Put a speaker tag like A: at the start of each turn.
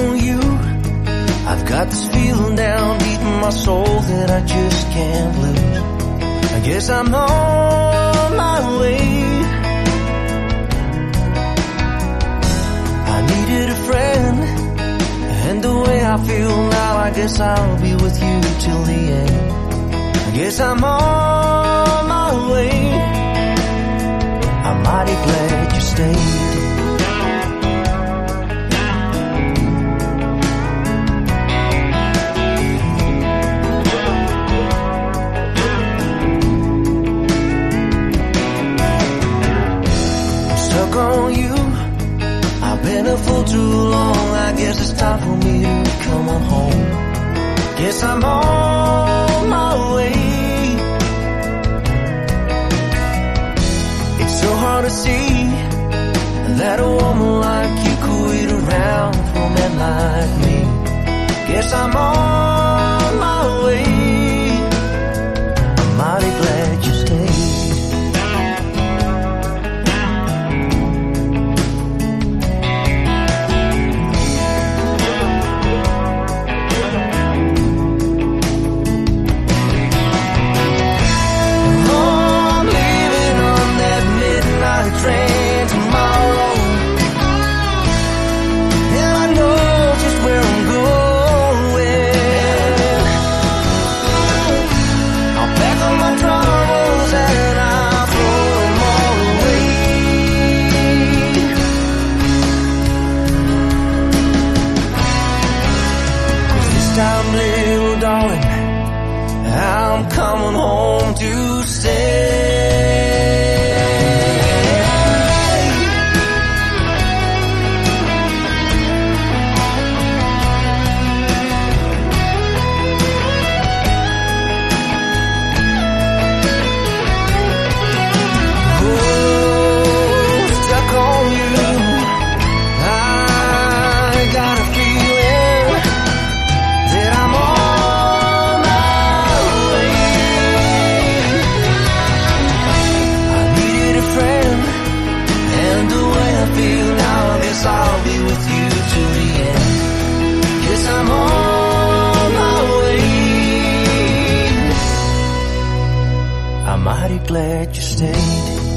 A: on you. I've got this feeling down deep in my soul that I just can't lose. I guess I'm on my way. I needed a friend, and the way I feel now, I guess I'll be with you till the end. I guess I'm on my way. I'm mighty glad you stayed. On you, I've been a fool too long. I guess it's time for me to come on home. Guess I'm on my way. It's so hard to see that a woman like you could wait around for a man like me. Guess I'm on my way. I'm mighty glad you stayed. Train tomorrow, and I know just where I'm going. I'll pack up my troubles and I'll throw them all away. 'Cause this time, little darling, I'm coming home to stay. I'll be with you to the end. Yes, I'm on my way. I'm mighty glad you stayed.